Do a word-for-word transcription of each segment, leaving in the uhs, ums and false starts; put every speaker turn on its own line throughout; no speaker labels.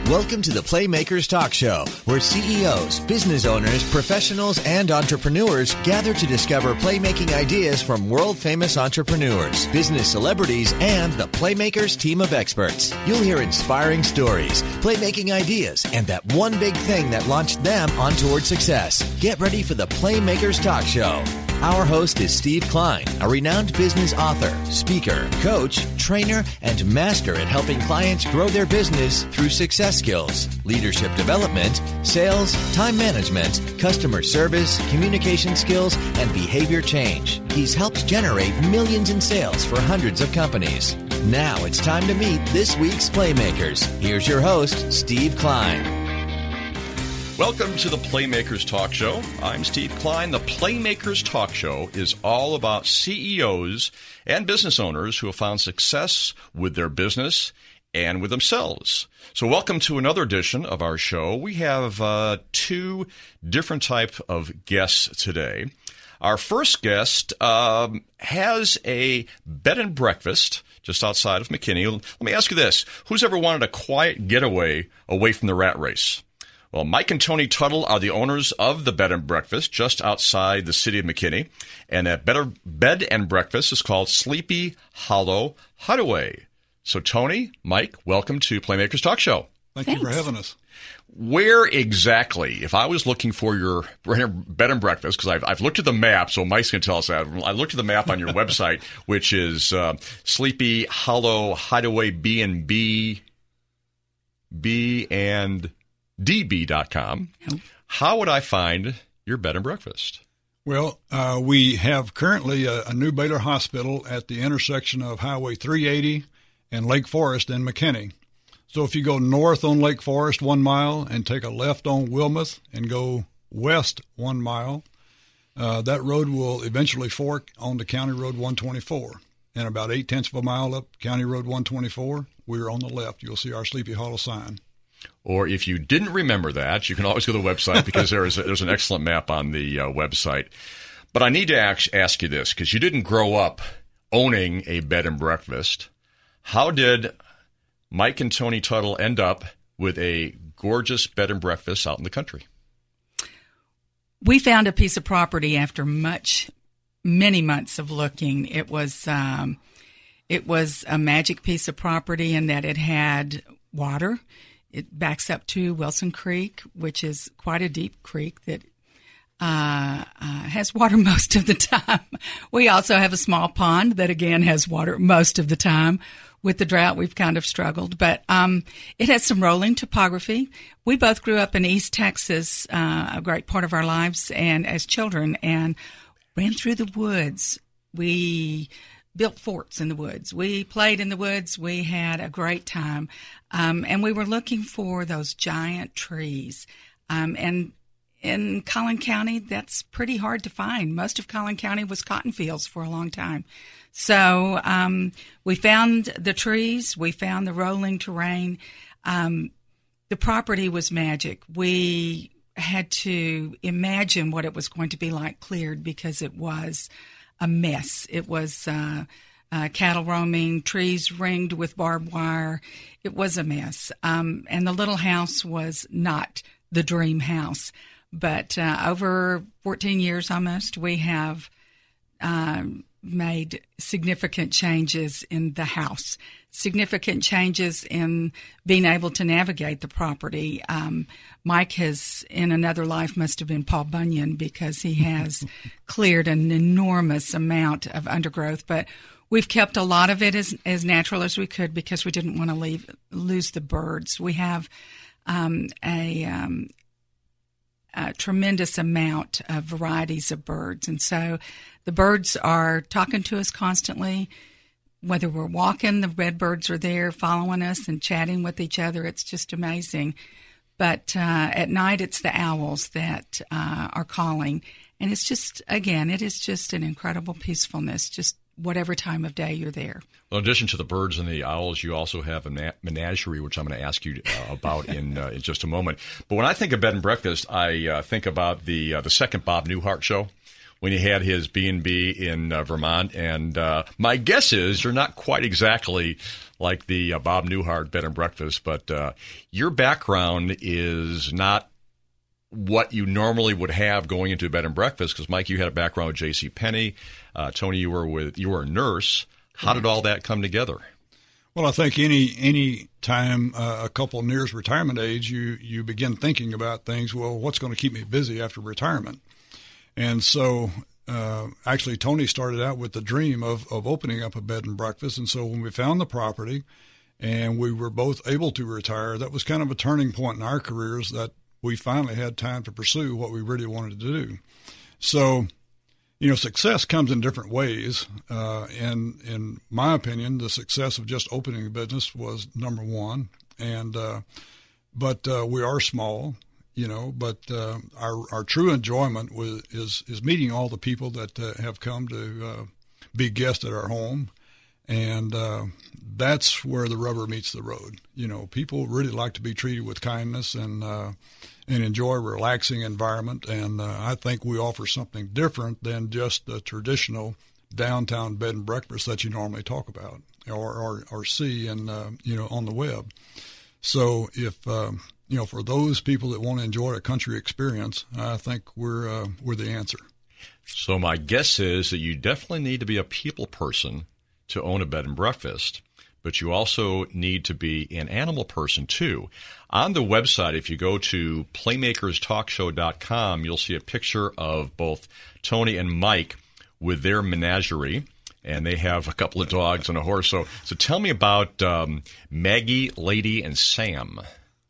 Welcome to the Playmakers Talk Show, where C E Os, business owners, professionals, and entrepreneurs gather to discover playmaking ideas from world-famous entrepreneurs, business celebrities, and the Playmakers team of experts. You'll hear inspiring stories, playmaking ideas, and that one big thing that launched them on toward success. Get ready for the Playmakers Talk Show. Our host is Steve Klein, a renowned business author, speaker, coach, trainer, and master at helping clients grow their business through success skills, leadership development, sales, time management, customer service, communication skills, and behavior change. He's helped generate millions in sales for hundreds of companies. Now it's time to meet this week's Playmakers. Here's your host, Steve Klein.
Welcome to the Playmakers Talk Show. I'm Steve Klein. The Playmakers Talk Show is all about C E Os and business owners who have found success with their business and with themselves. So welcome to another edition of our show. We have uh, two different type of guests today. Our first guest um, has a bed and breakfast just outside of McKinney. Let me ask you this. Who's ever wanted a quiet getaway away from the rat race? Well, Mike and Tony Tuttle are the owners of the Bed and Breakfast just outside the city of McKinney. And that bed and breakfast is called Sleepy Hollow Hideaway. So, Tony, Mike, welcome to Playmakers Talk Show.
Thank
Thanks.
you for having us.
Where exactly, if I was looking for your bed and breakfast, because I've, I've looked at the map, so Mike's going to tell us that. I looked at the map on your website, which is uh, Sleepy Hollow Hideaway B and B, B and D B dot com. How would I find your bed and breakfast?
Well, uh, we have currently a, a new Baylor Hospital at the intersection of Highway three eighty and Lake Forest in McKinney. So if you go north on Lake Forest one mile and take a left on Wilmoth and go west one mile, uh, that road will eventually fork onto County Road one twenty-four. And about eight tenths of a mile up County Road one twenty-four, we're on the left. You'll see our Sleepy Hollow sign.
Or if you didn't remember that, you can always go to the website because there is a, there's an excellent map on the uh, website. But I need to ask, ask you this, because you didn't grow up owning a bed and breakfast. How did Mike and Tony Tuttle end up with a gorgeous bed and breakfast out in the country?
We found a piece of property after much, many months of looking. It was um, it was a magic piece of property in that it had water. It backs up to Wilson Creek, which is quite a deep creek that uh, uh, has water most of the time. We also have a small pond that, again, has water most of the time. With the drought, we've kind of struggled. But um, it has some rolling topography. We both grew up in East Texas, uh, a great part of our lives, and as children, and ran through the woods. We built forts in the woods. We played in the woods. We had a great time. Um, and we were looking for those giant trees. Um, and in Collin County, that's pretty hard to find. Most of Collin County was cotton fields for a long time. So um, we found the trees. We found the rolling terrain. Um, the property was magic. We had to imagine what it was going to be like cleared because it was a mess. It was uh, uh, cattle roaming, trees ringed with barbed wire. It was a mess. Um, and the little house was not the dream house. But uh, over fourteen years almost, we have um, made significant changes in the house, significant changes in being able to navigate the property. Um, Mike has, in another life, must have been Paul Bunyan because he has cleared an enormous amount of undergrowth. But we've kept a lot of it as, as natural as we could because we didn't want to leave lose the birds. We have um, a, um, a tremendous amount of varieties of birds. And so the birds are talking to us constantly. Whether we're walking, the red birds are there following us and chatting with each other. It's just amazing. But uh, at night, it's the owls that uh, are calling. And it's just, again, it is just an incredible peacefulness, just whatever time of day you're there.
Well, in addition to the birds and the owls, you also have a menagerie, which I'm going to ask you uh, about in uh, in just a moment. But when I think of bed and breakfast, I uh, think about the uh, the second Bob Newhart show, when he had his B and B in uh, Vermont. And uh, my guess is you're not quite exactly like the uh, Bob Newhart bed and breakfast, but uh, your background is not what you normally would have going into a bed and breakfast. Because Mike, you had a background with J C Penney. Uh, Tony, you were with you were a nurse. How did all that come together?
Well, I think any any time uh, a couple nears retirement age, you you begin thinking about things. Well, what's going to keep me busy after retirement? And so, uh, actually, Tony started out with the dream of of opening up a bed and breakfast. And so, when we found the property, and we were both able to retire, that was kind of a turning point in our careers that we finally had time to pursue what we really wanted to do. So, you know, success comes in different ways. Uh, and in my opinion, the success of just opening a business was number one. And, uh, but, uh, we are small, you know, but, uh, our, our true enjoyment was, is, is meeting all the people that uh, have come to, uh, be guests at our home. And, uh, that's where the rubber meets the road. You know, people really like to be treated with kindness and, uh, and enjoy a relaxing environment. And uh, I think we offer something different than just the traditional downtown bed and breakfast that you normally talk about or or, or see and uh, you know on the web. So if um, you know for those people that want to enjoy a country experience, I think we're uh, we're the answer.
So my guess is that you definitely need to be a people person to own a bed and breakfast, but you also need to be an animal person too. On the website, if you go to playmakers talk show dot com, you'll see a picture of both Tony and Mike with their menagerie, and they have a couple of dogs and a horse. So, so tell me about um, Maggie, Lady, and Sam.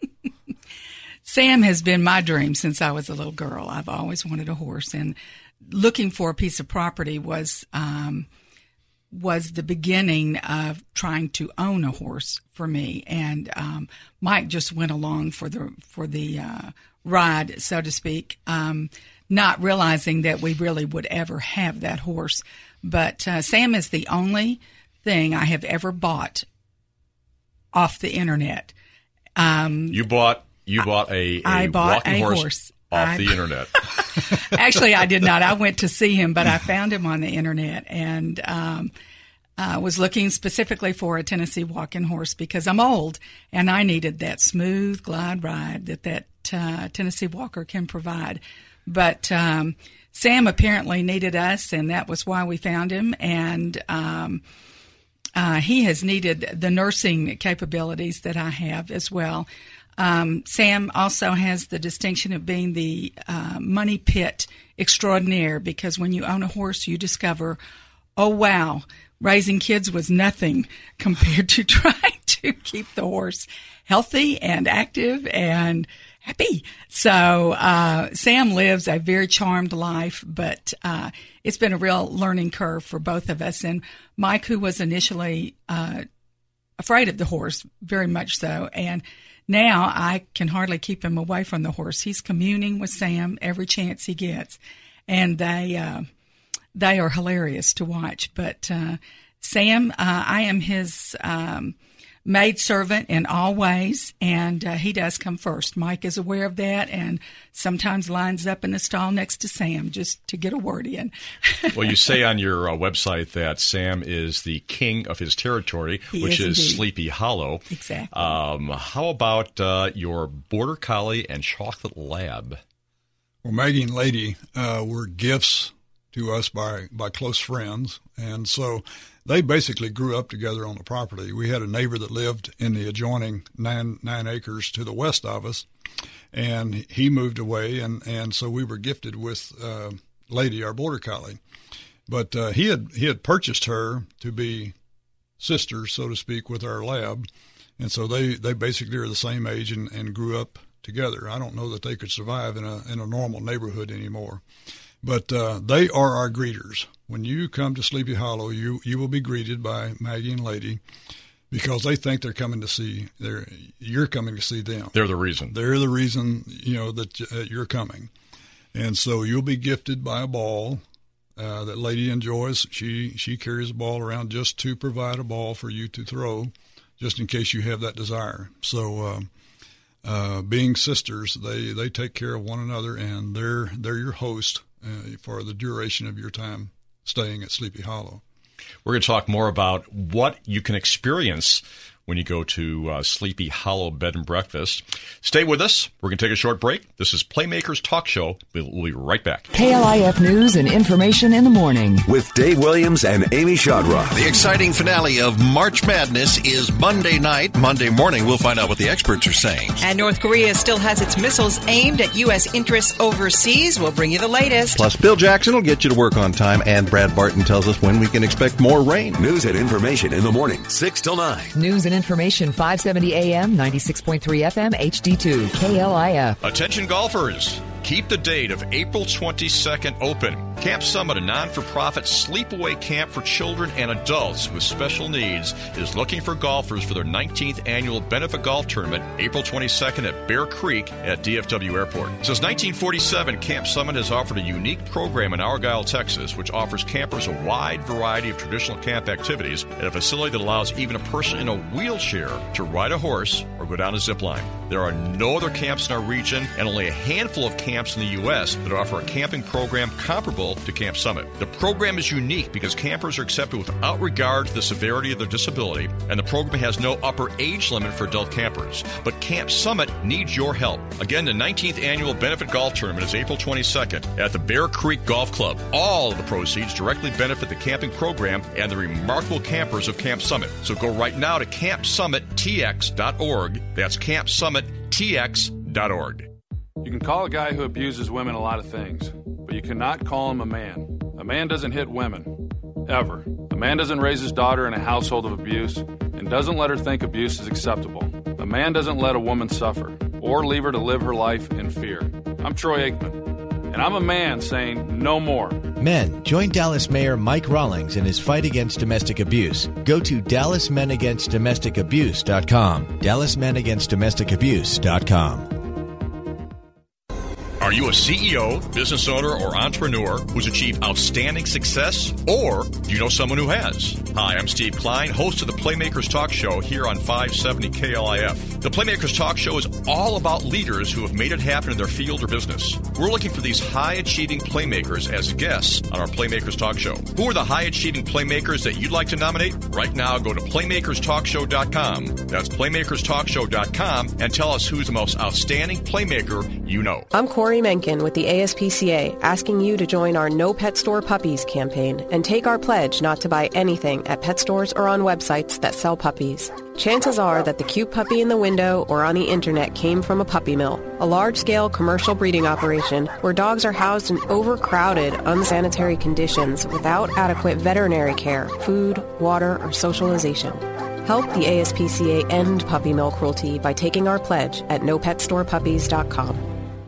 Sam has been my dream since I was a little girl. I've always wanted a horse, and looking for a piece of property was um, was the beginning of trying to own a horse for me. And um, Mike just went along for the for the uh, ride, so to speak, um, not realizing that we really would ever have that horse. But uh, Sam is the only thing I have ever bought off the internet. Um,
you bought you bought a, a
I bought
walking
a
horse,
horse.
off
I,
the internet.
Actually, I did not. I went to see him, but I found him on the internet and um, uh, was looking specifically for a Tennessee walking horse because I'm old and I needed that smooth glide ride that that uh, Tennessee Walker can provide. But um, Sam apparently needed us, and that was why we found him. And um, uh, he has needed the nursing capabilities that I have as well. Um, Sam also has the distinction of being the uh, money pit extraordinaire, because when you own a horse, you discover, oh, wow, raising kids was nothing compared to trying to keep the horse healthy and active and happy. So uh, Sam lives a very charmed life, but uh, it's been a real learning curve for both of us. And Mike, who was initially uh, afraid of the horse, very much so, and now I can hardly keep him away from the horse. He's communing with Sam every chance he gets, and they uh, they are hilarious to watch. But uh, Sam, uh, I am his um, maid servant in all ways, and uh, he does come first. Mike is aware of that, and sometimes lines up in the stall next to Sam just to get a word in.
Well, you say on your uh, website that Sam is the king of his territory,
he
which is,
is
Sleepy Hollow.
Exactly.
Um, how about uh, your Border Collie and Chocolate Lab?
Well, Maggie and Lady uh, were gifts to us by, by close friends, and so they basically grew up together on the property. We had a neighbor that lived in the adjoining nine nine acres to the west of us, and he moved away, and, and so we were gifted with uh, Lady, our Border Collie. But uh, he had he had purchased her to be sisters, so to speak, with our lab, and so they, they basically are the same age and, and grew up together. I don't know that they could survive in a in a normal neighborhood anymore. But uh, they are our greeters. When you come to Sleepy Hollow, you you will be greeted by Maggie and Lady, because they think they're coming to see they're you're coming to see them.
They're the reason.
They're the reason, you know, that uh, you're coming, and so you'll be gifted by a ball uh, that Lady enjoys. She she carries a ball around just to provide a ball for you to throw, just in case you have that desire. So. Uh, Uh, being sisters, they, they take care of one another, and they're they're your host uh, for the duration of your time staying at Sleepy Hollow.
We're going to talk more about what you can experience when you go to uh, Sleepy Hollow Bed and Breakfast. Stay with us. We're going to take a short break. This is Playmakers Talk Show. We'll, we'll be right back.
K L I F News and information in the morning
with Dave Williams and Amy Shadra.
The exciting finale of March Madness is Monday night. Monday morning, we'll find out what the experts are saying.
And North Korea still has its missiles aimed at U S interests overseas. We'll bring you the latest.
Plus, Bill Jackson will get you to work on time, and Brad Barton tells us when we can expect more rain.
News and information in the morning, six till nine.
News and information, five seventy A M, ninety-six point three F M, H D two, K L I F.
Attention golfers. Keep the date of April twenty-second open. Camp Summit, a non-for-profit sleepaway camp for children and adults with special needs, is looking for golfers for their nineteenth annual benefit golf tournament, April twenty-second at Bear Creek at D F W Airport. Since nineteen forty-seven, Camp Summit has offered a unique program in Argyle, Texas, which offers campers a wide variety of traditional camp activities at a facility that allows even a person in a wheelchair to ride a horse or go down a zip line. There are no other camps in our region and only a handful of camps in the U S that offer a camping program comparable to Camp Summit. The program is unique because campers are accepted without regard to the severity of their disability, and the program has no upper age limit for adult campers. But Camp Summit needs your help. Again, the nineteenth annual benefit golf tournament is April twenty-second at the Bear Creek Golf Club. All of the proceeds directly benefit the camping program and the remarkable campers of Camp Summit. So go right now to camp summit t x dot org. That's camp summit t x dot org.
You can call a guy who abuses women a lot of things, but you cannot call him a man. A man doesn't hit women. Ever. A man doesn't raise his daughter in a household of abuse and doesn't let her think abuse is acceptable. A man doesn't let a woman suffer or leave her to live her life in fear. I'm Troy Aikman, and I'm a man saying no more.
Men, join Dallas Mayor Mike Rawlings in his fight against domestic abuse. Go to dallas men against domestic abuse dot com. dallas men against domestic abuse dot com.
Are you a C E O, business owner, or entrepreneur who's achieved outstanding success? Or do you know someone who has? Hi, I'm Steve Klein, host of the Playmakers Talk Show here on five seventy K L I F. The Playmakers Talk Show is all about leaders who have made it happen in their field or business. We're looking for these high-achieving playmakers as guests on our Playmakers Talk Show. Who are the high-achieving playmakers that you'd like to nominate? Right now, go to playmakers talk show dot com. That's playmakers talk show dot com and tell us who's the most outstanding playmaker you know.
I'm Corey Menken with the A S P C A, asking you to join our No Pet Store Puppies campaign and take our pledge not to buy anything at pet stores or on websites that sell puppies. Chances are that the cute puppy in the window or on the internet came from a puppy mill, a large-scale commercial breeding operation where dogs are housed in overcrowded, unsanitary conditions without adequate veterinary care, food, water, or socialization. Help the A S P C A end puppy mill cruelty by taking our pledge at no pet store puppies dot com.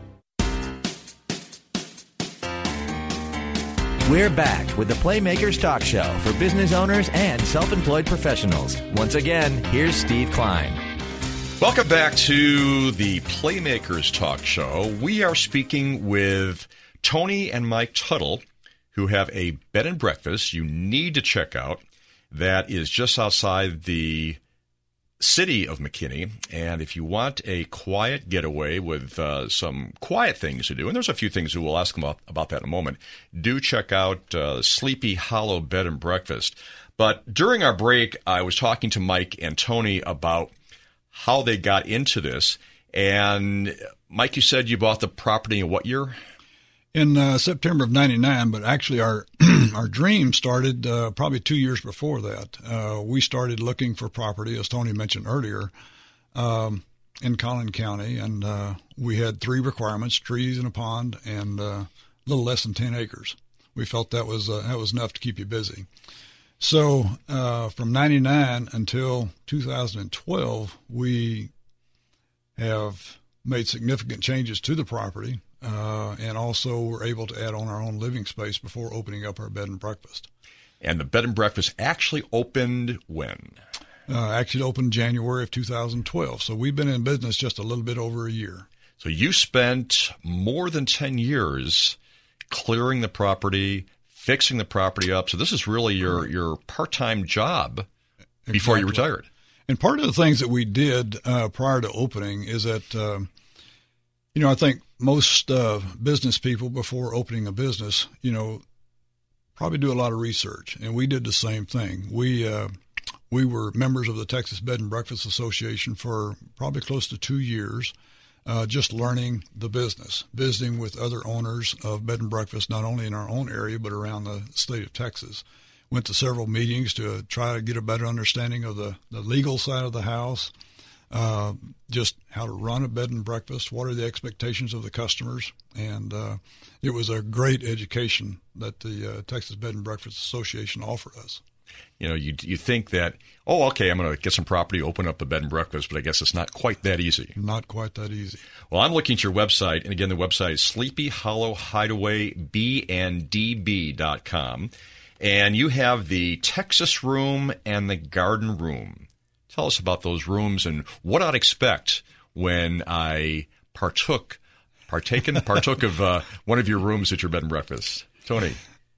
We're back with the Playmakers Talk Show for business owners and self-employed professionals. Once again, here's Steve Klein.
Welcome back to the Playmakers Talk Show. We are speaking with Tony and Mike Tuttle, who have a bed and breakfast you need to check out that is just outside the city of McKinney. And if you want a quiet getaway with uh, some quiet things to do, and there's a few things that we'll ask them about, about that in a moment, do check out uh, Sleepy Hollow Bed and Breakfast. But during our break, I was talking to Mike and Tony about how they got into this. And Mike, you said you bought the property in what year?
In uh, September of ninety-nine, but actually our our dream started uh, probably two years before that. Uh, we started looking for property, as Tony mentioned earlier, um, in Collin County, and uh, we had three requirements: trees and a pond, and uh, a little less than ten acres. We felt that was uh, that was enough to keep you busy. So uh, from ninety-nine until two thousand twelve, we have made significant changes to the property. Uh, and also we're able to add on our own living space before opening up our bed and breakfast.
And the bed and breakfast actually opened when?
Uh, actually opened January of two thousand twelve. So we've been in business just a little bit over a year.
So you spent more than ten years clearing the property, fixing the property up. So this is really your, your part-time job
Exactly.
before you retired.
And part of the things that we did uh, prior to opening is that, um, you know, I think most uh, business people, before opening a business, you know, probably do a lot of research, and we did the same thing. We uh, we were members of the Texas Bed and Breakfast Association for probably close to two years, uh, just learning the business, visiting with other owners of bed and breakfast, not only in our own area but around the state of Texas. Went to several meetings to try to get a better understanding of the, the legal side of the house, uh, just how to run a bed and breakfast, what are the expectations of the customers, and uh, it was a great education that the uh, Texas Bed and Breakfast Association offered us.
You know, you you think that, oh, okay, I'm going to get some property, open up a bed and breakfast, but I guess it's not quite that easy.
Not quite that easy.
Well, I'm looking at your website, and again, the website is Sleepy Hollow Hideaway B and D B dot com, and you have the Texas room and the garden room. Tell us about those rooms and what I'd expect when I partook, partaken, partook of uh, one of your rooms at your bed and breakfast. Tony.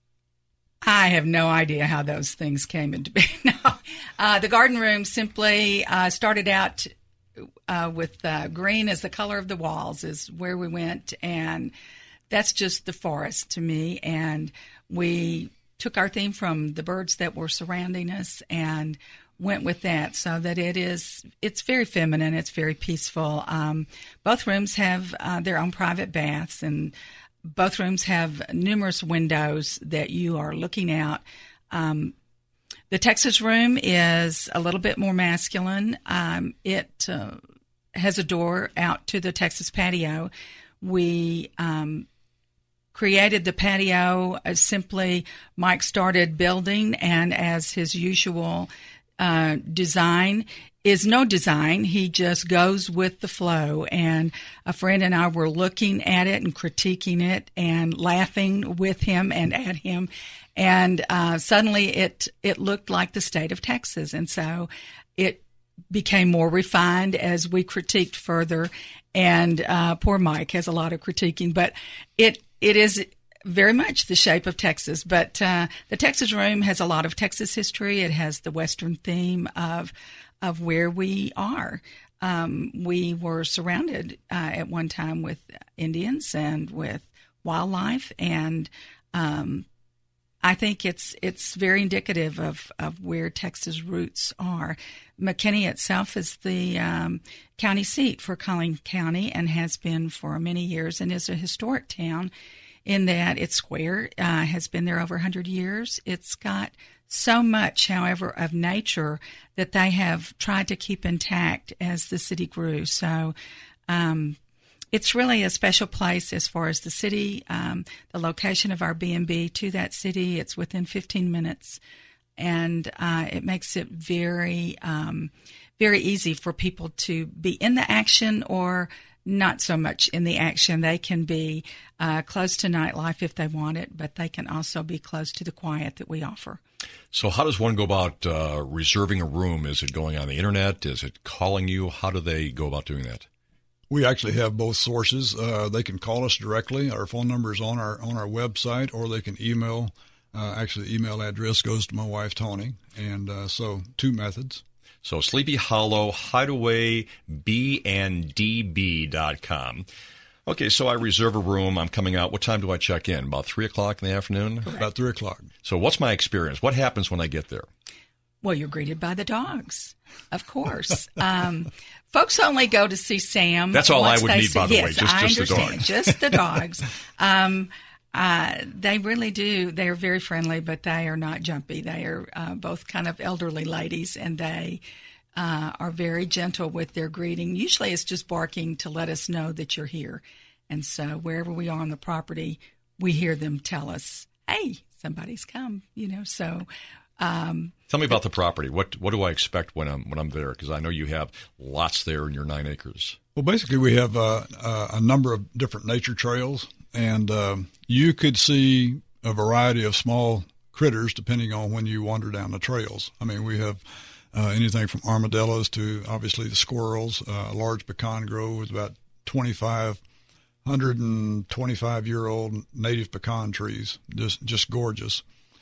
I have no idea how those things came into being. No. Uh, the garden room simply uh, started out uh, with uh, green as the color of the walls is where we went, and that's just the forest to me. And we took our theme from the birds that were surrounding us and went with that, so that it is, it's very feminine, it's very peaceful. Um, both rooms have uh, their own private baths, and both rooms have numerous windows that you are looking out. Um, the Texas room is a little bit more masculine. Um, it uh, has a door out to the Texas patio. We um, created the patio as simply Mike started building, and as his usual uh, design is no design. He just goes with the flow. And a friend and I were looking at it and critiquing it and laughing with him and at him. And uh, suddenly it it looked like the state of Texas. And so it became more refined as we critiqued further. And uh, poor Mike has a lot of critiquing, but it it is very much the shape of Texas. But uh, the Texas room has a lot of Texas history. It has the Western theme of of where we are. Um, we were surrounded uh, at one time with Indians and with wildlife, and um, I think it's it's very indicative of, of where Texas roots are. McKinney itself is the um, county seat for Collin County and has been for many years, and is a historic town in that it's square, uh, has been there over one hundred years. It's got so much, however, of nature that they have tried to keep intact as the city grew. So um, it's really a special place as far as the city, um, the location of our B and B to that city. It's within fifteen minutes, and uh, it makes it very, um, very easy for people to be in the action or not so much in the action. They can be uh, close to nightlife if they want it, but they can also be close to the quiet that we offer.
So how does one go about uh, reserving a room? Is it going on the internet? Is it calling you? How do they go about doing that?
We actually have both sources. Uh, they can call us directly. Our phone number is on our on our website, or they can email. Uh, actually, the email address goes to my wife, Tony. And uh, so two methods.
So Sleepy Hollow Hideaway B and D B dot com. Okay, so I reserve a room. I'm coming out. What time do I check in? About three o'clock in the afternoon?
Correct. About three o'clock.
So what's my experience? What happens when I get there?
Well, you're greeted by the dogs, of course. um, folks only go to see Sam.
That's all I would
need,
see. By the
yes,
way, just,
I
just the
understand.
dogs.
Just the dogs. Um, uh, they really do. They are very friendly, but they are not jumpy. They are uh, both kind of elderly ladies, and they uh, are very gentle with their greeting. Usually it's just barking to let us know that you're here. And so wherever we are on the property, we hear them tell us, hey, somebody's come, you know, so... Um,
Tell me about the property. What what do I expect when I'm when I'm there? Because I know you have lots there in your nine acres.
Well, basically, we have uh, uh, a number of different nature trails, and um, you could see a variety of small critters depending on when you wander down the trails. I mean, we have uh, anything from armadillos to obviously the squirrels. Uh, a large pecan grove with about twenty-five hundred and twenty-five year old native pecan trees, just just gorgeous.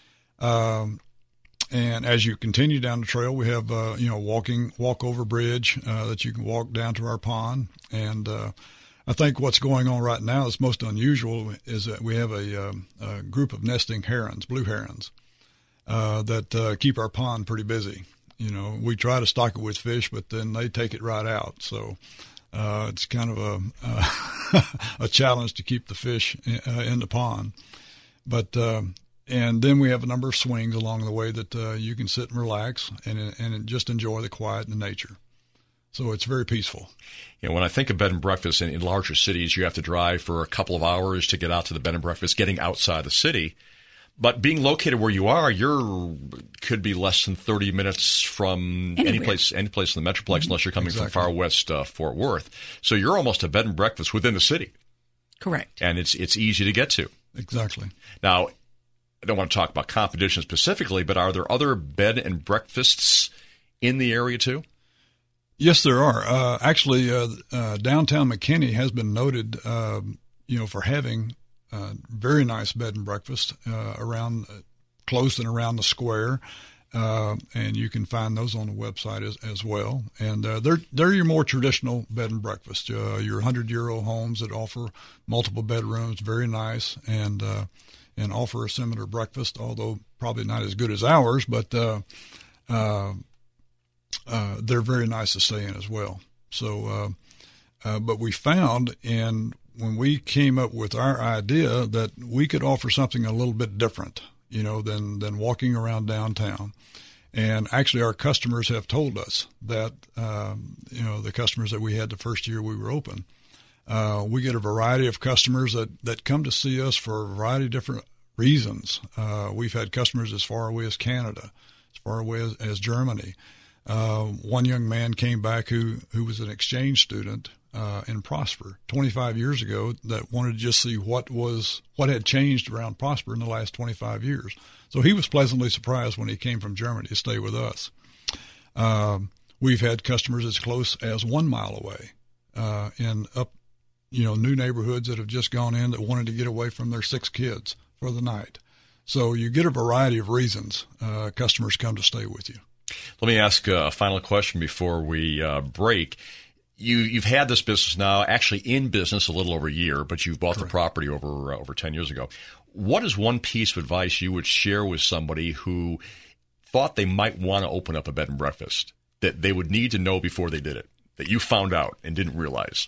Um, And as you continue down the trail, we have, uh, you know, walking, walk over bridge, uh, that you can walk down to our pond. And, uh, I think what's going on right now that's most unusual is that we have a, um, a group of nesting herons, blue herons, uh, that uh, keep our pond pretty busy. You know, we try to stock it with fish, but then they take it right out. So uh, it's kind of a uh, a challenge to keep the fish in, uh, in the pond. But uh, and then we have a number of swings along the way that uh, you can sit and relax and and just enjoy the quiet and the nature. So it's very peaceful.
You know, when I think of bed and breakfast in, in larger cities, you have to drive for a couple of hours to get out to the bed and breakfast, getting outside the city. But being located where you are, you're could be less than thirty minutes from
Anywhere.
any place, any place in the Metroplex, mm-hmm. unless you're coming
exactly.
from far west uh, Fort Worth. So you're almost a bed and breakfast within the city.
Correct.
And it's it's easy to get to.
Exactly.
Now, I don't want to talk about competition specifically, but are there other bed and breakfasts in the area too?
Yes, there are. Uh, actually, uh, uh, downtown McKinney has been noted, uh, you know, for having uh, very nice bed and breakfast uh, around, uh, close and around the square, uh, and you can find those on the website as, as well. And uh, they're they're your more traditional bed and breakfast, uh, your hundred-year-old homes that offer multiple bedrooms, very nice, and uh, and offer a similar breakfast, although probably not as good as ours, but. Uh, uh, Uh, they're very nice to stay in as well. So, uh, uh, but we found, and when we came up with our idea, that we could offer something a little bit different, you know, than than walking around downtown. And actually, our customers have told us that, um, you know, the customers that we had the first year we were open, uh, we get a variety of customers that that come to see us for a variety of different reasons. Uh, we've had customers as far away as Canada, as far away as, as Germany. Uh, one young man came back who, who was an exchange student uh, in Prosper twenty-five years ago that wanted to just see what was what had changed around Prosper in the last twenty-five years. So he was pleasantly surprised when he came from Germany to stay with us. Um, we've had customers as close as one mile away uh, in up, you know, new neighborhoods that have just gone in that wanted to get away from their six kids for the night. So you get a variety of reasons uh, customers come to stay with you.
Let me ask a final question before we uh, break. You, you've had this business now, actually in business a little over a year, but you've bought Correct. the property over uh, over ten years ago. What is one piece of advice you would share with somebody who thought they might want to open up a bed and breakfast that they would need to know before they did it, that you found out and didn't realize?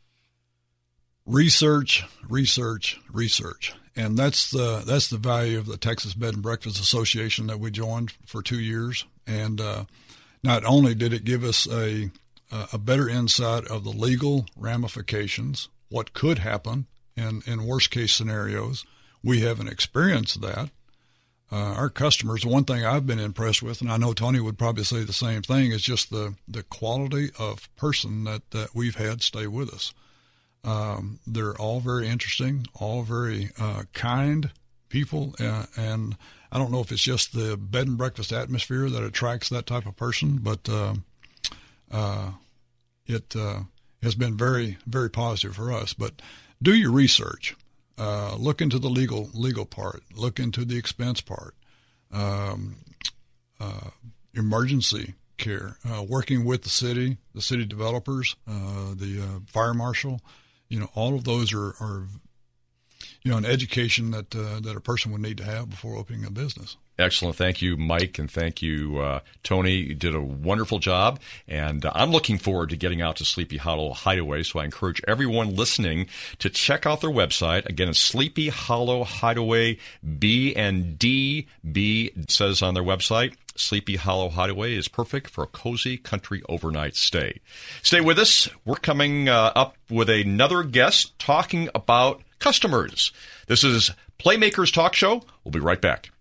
Research, research, research. And that's the that's the value of the Texas Bed and Breakfast Association that we joined for two years. And uh, not only did it give us a a better insight of the legal ramifications, what could happen in, in worst case scenarios, we haven't experienced that. Uh, our customers, the one thing I've been impressed with, and I know Tony would probably say the same thing, is just the, the quality of person that, that we've had stay with us. Um, they're all very interesting, all very uh, kind people, uh, and I don't know if it's just the bed and breakfast atmosphere that attracts that type of person, but uh, uh, it uh, has been very, very positive for us. But do your research. Uh, look into the legal legal part. Look into the expense part. Um, uh, emergency care. Uh, working with the city, the city developers, uh, the uh, fire marshal. You know, all of those are, are you know, an education that uh, that a person would need to have before opening a business.
Excellent. Thank you, Mike, and thank you, uh, Tony. You did a wonderful job, and uh, I'm looking forward to getting out to Sleepy Hollow Hideaway, so I encourage everyone listening to check out their website. Again, it's Sleepy Hollow Hideaway, B and D B, it says on their website. Sleepy Hollow Hideaway is perfect for a cozy country overnight stay. Stay with us. We're coming uh, up with another guest talking about customers. This is Playmakers Talk Show. We'll be right back.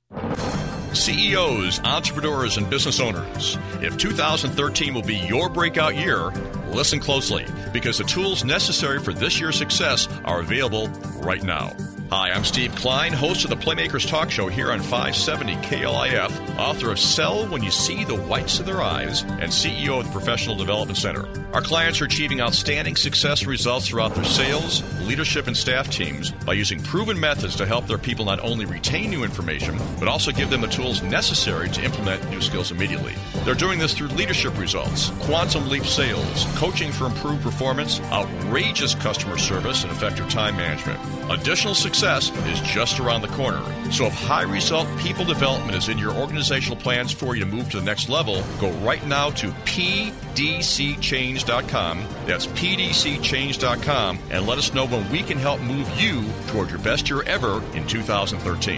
C E Os, entrepreneurs, and business owners, if two thousand thirteen will be your breakout year, listen closely, because the tools necessary for this year's success are available right now. Hi, I'm Steve Klein, host of the Playmakers Talk Show here on five seventy K L I F, author of Sell When You See the Whites of Their Eyes, and C E O of the Professional Development Center. Our clients are achieving outstanding success and results throughout their sales, leadership, and staff teams by using proven methods to help their people not only retain new information, but also give them the tools necessary to implement new skills immediately. They're doing this through leadership results, quantum leap sales, coaching for improved performance, outrageous customer service, and effective time management. Additional success is just around the corner. So if high-result people development is in your organizational plans for you to move to the next level, go right now to P D C change dot com. That's P D C change dot com, and let us know when we can help move you toward your best year ever in two thousand thirteen.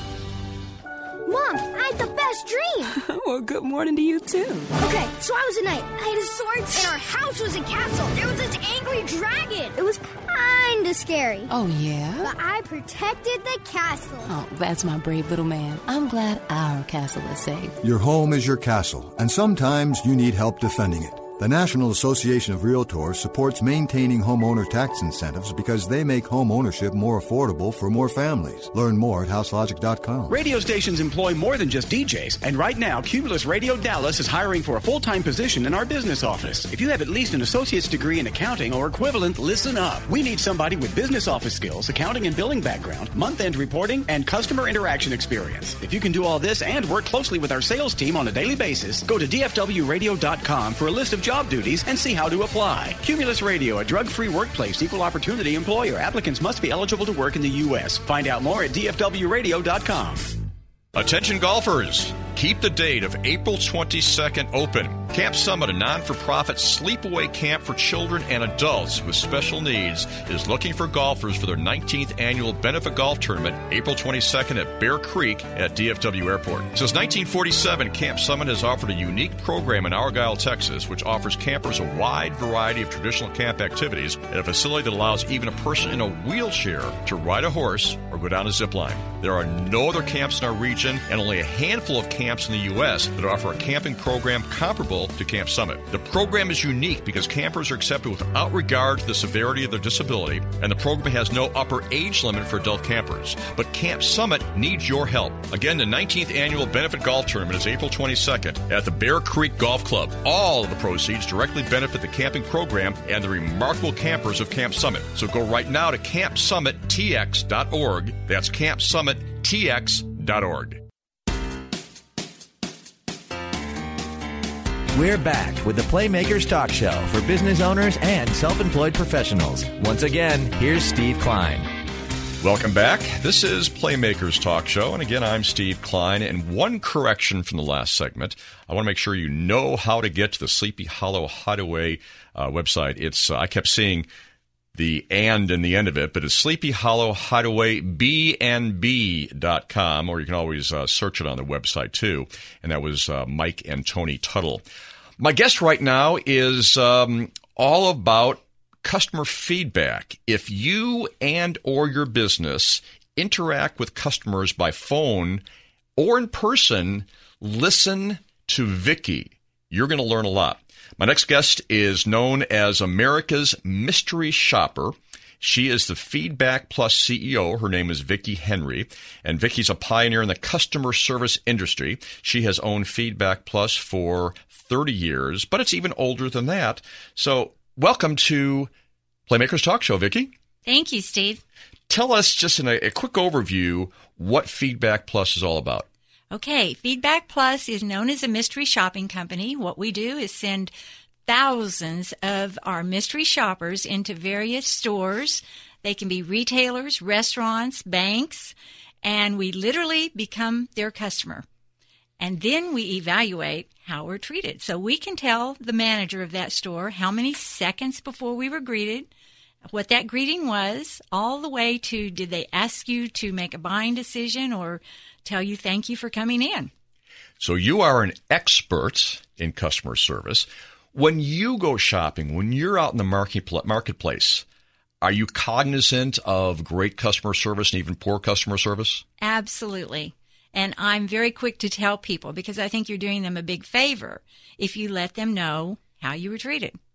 Mom, I had the best dream.
Well, good morning to you, too.
Okay, so I was a knight. I had a sword, and our house was a castle. There was this angry dragon. It was kind of scary.
Oh, yeah?
But I protected the castle.
Oh, that's my brave little man. I'm glad our castle is safe.
Your home is your castle, and sometimes you need help defending it. The National Association of Realtors supports maintaining homeowner tax incentives because they make home ownership more affordable for more families. Learn more at house logic dot com.
Radio stations employ more than just D Js, and right now, Cumulus Radio Dallas is hiring for a full-time position in our business office. If you have at least an associate's degree in accounting or equivalent, listen up. We need somebody with business office skills, accounting and billing background, month-end reporting, and customer interaction experience. If you can do all this and work closely with our sales team on a daily basis, go to D F W radio dot com for a list of job duties and see how to apply. Cumulus Radio, a drug-free workplace, equal opportunity employer. Applicants must be eligible to work in the U S. Find out more at D F W radio dot com.
Attention golfers, keep the date of April twenty-second open. Camp Summit, a non-for-profit sleepaway camp for children and adults with special needs, is looking for golfers for their nineteenth annual benefit golf tournament, April twenty-second at Bear Creek at D F W Airport. Since nineteen forty-seven, Camp Summit has offered a unique program in Argyle, Texas, which offers campers a wide variety of traditional camp activities at a facility that allows even a person in a wheelchair to ride a horse or go down a zip line. There are no other camps in our region and only a handful of camps in the U S that offer a camping program comparable to Camp Summit. The program is unique because campers are accepted without regard to the severity of their disability, and the program has no upper age limit for adult campers. But Camp Summit needs your help. Again, the nineteenth annual benefit golf tournament is April twenty-second at the Bear Creek Golf Club. All of the proceeds directly benefit the camping program and the remarkable campers of Camp Summit. So go right now to camp summit t x dot org. That's camp summit t x dot org.
We're back with the Playmakers Talk Show for business owners and self-employed professionals. Once again, here's Steve Klein.
Welcome back. This is Playmakers Talk Show, and again, I'm Steve Klein. And one correction from the last segment, I want to make sure you know how to get to the Sleepy Hollow Hideaway uh, website. It's uh, I kept seeing the and in the end of it, but it's Sleepy Hollow Hideaway B and B dot com, or you can always uh, search it on the website too. And that was uh, Mike and Tony Tuttle. My guest right now is um, all about customer feedback. If you and or your business interact with customers by phone or in person, listen to Vicky. You're going to learn a lot. My next guest is known as America's Mystery Shopper. She is the Feedback Plus C E O. Her name is Vicki Henry, and Vicki's a pioneer in the customer service industry. She has owned Feedback Plus for thirty years, but it's even older than that. So welcome to Playmakers Talk Show, Vicki.
Thank you, Steve.
Tell us just in a, a quick overview what Feedback Plus is all about.
Okay, Feedback Plus is known as a mystery shopping company. What we do is send thousands of our mystery shoppers into various stores. They can be retailers, restaurants, banks, and we literally become their customer. And then we evaluate how we're treated. So we can tell the manager of that store how many seconds before we were greeted, what that greeting was, all the way to did they ask you to make a buying decision or tell you thank you for coming in.
So you are an expert in customer service. When you go shopping, when you're out in the marketplace, are you cognizant of great customer service and even poor customer service?
Absolutely. And I'm very quick to tell people because I think you're doing them a big favor if you let them know how you were treated.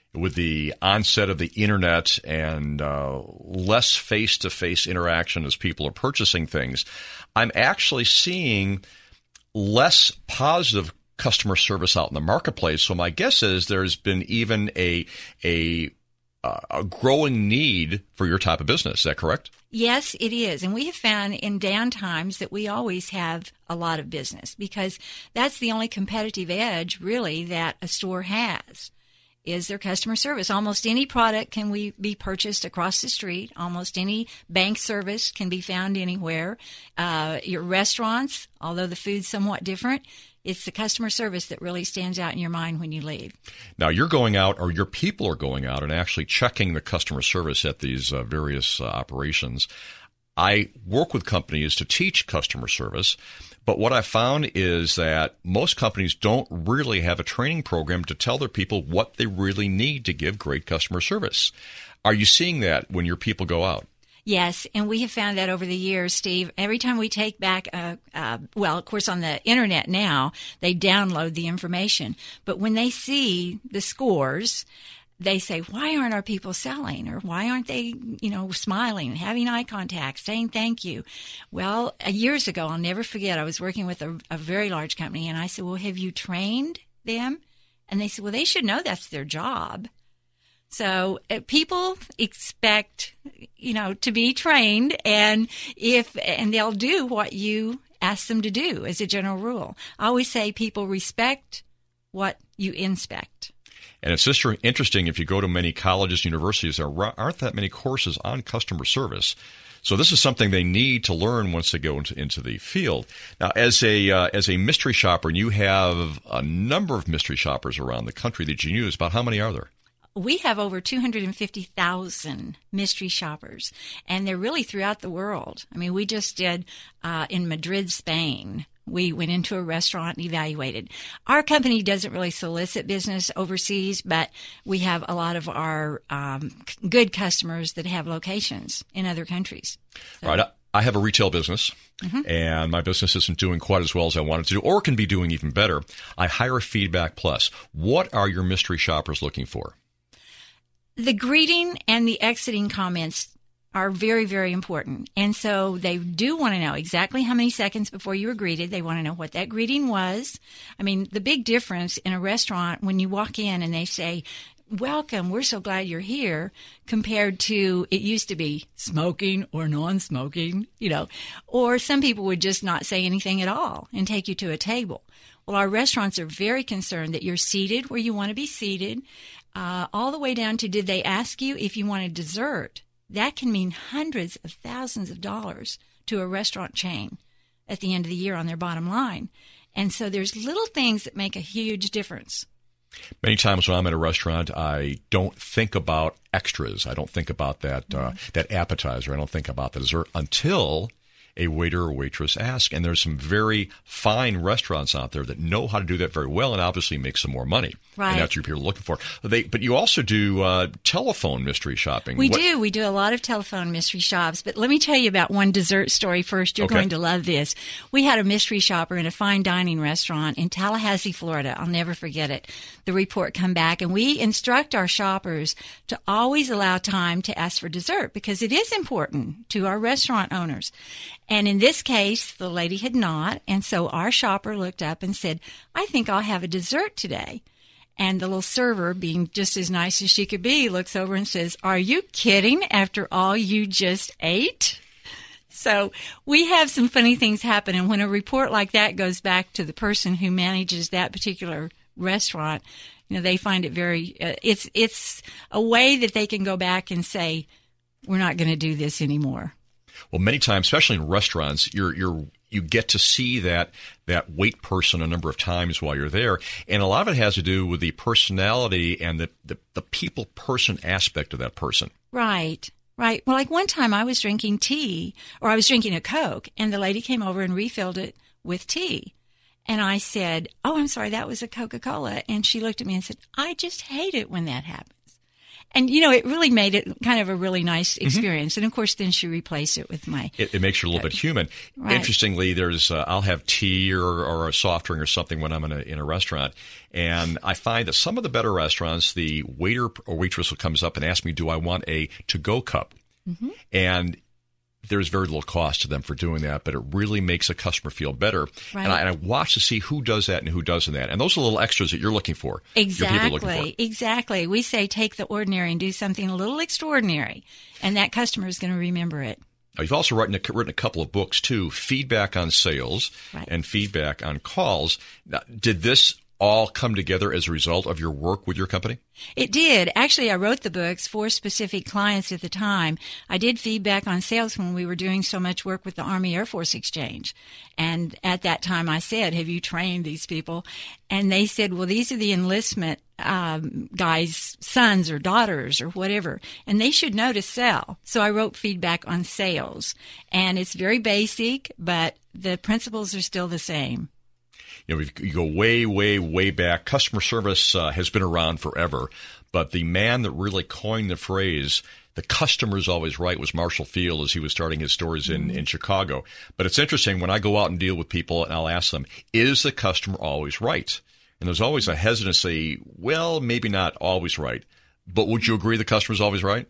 with the onset of the internet and uh, less face-to-face interaction as people are purchasing things, I'm actually seeing less positive customer service out in the marketplace. So my guess is there's been even a a, a growing need for your type of business. Is that correct?
Yes, it is. And we have found in down times that we always have a lot of business because that's the only competitive edge, really, that a store has, is their customer service. Almost any product can we be purchased across the street. Almost any bank service can be found anywhere. Uh, your restaurants, although the food's somewhat different, it's the customer service that really stands out in your mind when you leave.
Now, you're going out, or your people are going out and actually checking the customer service at these uh, various uh, operations. I work with companies to teach customer service, but what I found is that most companies don't really have a training program to tell their people what they really need to give great customer service. Are you seeing that when your people go out?
Yes, and we have found that over the years, Steve. Every time we take back, a, uh, well, of course, on the internet now, they download the information. But when they see the scores, they say, why aren't our people selling? Or why aren't they, you know, smiling, having eye contact, saying thank you? Well, uh, years ago, I'll never forget, I was working with a, a very large company, and I said, well, have you trained them? And they said, well, they should know that's their job. So uh, people expect, you know, to be trained, and if and they'll do what you ask them to do as a general rule. I always say people respect what you inspect.
And it's just interesting, if you go to many colleges, universities, there aren't that many courses on customer service. So this is something they need to learn once they go into, into the field. Now, as a uh, as a mystery shopper, and you have a number of mystery shoppers around the country that you use, about how many are there?
We have over two hundred fifty thousand mystery shoppers, and they're really throughout the world. I mean, we just did uh, in Madrid, Spain. We went into a restaurant and evaluated. Our company doesn't really solicit business overseas, but we have a lot of our um, good customers that have locations in other countries. So.
All right. I have a retail business, mm-hmm. and my business isn't doing quite as well as I wanted to do, or can be doing even better. I hire Feedback Plus. What are your mystery shoppers looking for?
The greeting and the exiting comments are very, very important. And so they do want to know exactly how many seconds before you were greeted. They want to know what that greeting was. I mean, the big difference in a restaurant when you walk in and they say, welcome, we're so glad you're here, compared to it used to be smoking or non-smoking, you know, or some people would just not say anything at all and take you to a table. Well, our restaurants are very concerned that you're seated where you want to be seated, uh, all the way down to did they ask you if you wanted dessert? That can mean hundreds of thousands of dollars to a restaurant chain at the end of the year on their bottom line. And so there's little things that make a huge difference.
Many times when I'm at a restaurant, I don't think about extras. I don't think about that mm-hmm. uh, that appetizer. I don't think about the dessert until a waiter or waitress asks. And there's some very fine restaurants out there that know how to do that very well and obviously make some more money.
Right.
And that's what people are looking for. They, but you also do uh, telephone mystery shopping.
We
what?
do. We do a lot of telephone mystery shops. But let me tell you about one dessert story first. You're
okay.
going to love this. We had a mystery shopper in a fine dining restaurant in Tallahassee, Florida. I'll never forget it. The report come back, and we instruct our shoppers to always allow time to ask for dessert because it is important to our restaurant owners. And in this case, the lady had not. And so our shopper looked up and said, I think I'll have a dessert today. And the little server, being just as nice as she could be, looks over and says, are you kidding after all you just ate? So we have some funny things happen. And when a report like that goes back to the person who manages that particular restaurant, you know, they find it very, uh, it's, it's a way that they can go back and say, we're not going to do this anymore.
Well, many times, especially in restaurants, you're you're you get to see that that wait person a number of times while you're there, and a lot of it has to do with the personality and the the, the people person aspect of that person.
Right, right. Well, like one time I was drinking tea, or I was drinking a Coke, and the lady came over and refilled it with tea, and I said, "Oh, I'm sorry, that was a Coca-Cola," and she looked at me and said, "I just hate it when that happens." And, you know, it really made it kind of a really nice experience. Mm-hmm. And, of course, then she replaced it with my...
It, it makes you a little uh, bit human. Right. Interestingly, there's uh, I'll have tea or, or a soft drink or something when I'm in a, in a restaurant. And I find that some of the better restaurants, the waiter or waitress comes up and asks me, do I want a to-go cup? Mm-hmm. And there's very little cost to them for doing that, but it really makes a customer feel better. Right. And, I, and I watch to see who does that and who doesn't that. And those are little extras that you're looking for.
Exactly.
Your people looking for.
Exactly. We say take the ordinary and do something a little extraordinary, and that customer is going to remember it.
Now, you've also written a, written a couple of books, too, Feedback on Sales right. and Feedback on Calls. Now, did this all come together as a result of your work with your company?
It did. Actually, I wrote the books for specific clients at the time. I did Feedback on Sales when we were doing so much work with the Army Air Force Exchange. And at that time I said, have you trained these people? And they said, well, these are the enlistment um, guys' sons or daughters or whatever, and they should know to sell. So I wrote Feedback on Sales. And it's very basic, but the principles are still the same.
You know, you go way, way, way back. Customer service uh, has been around forever, but the man that really coined the phrase, the customer's always right, was Marshall Field as he was starting his stores in, mm-hmm. in Chicago. But it's interesting, when I go out and deal with people, and I'll ask them, is the customer always right? And there's always a hesitancy, well, maybe not always right. But would you agree the customer's always right?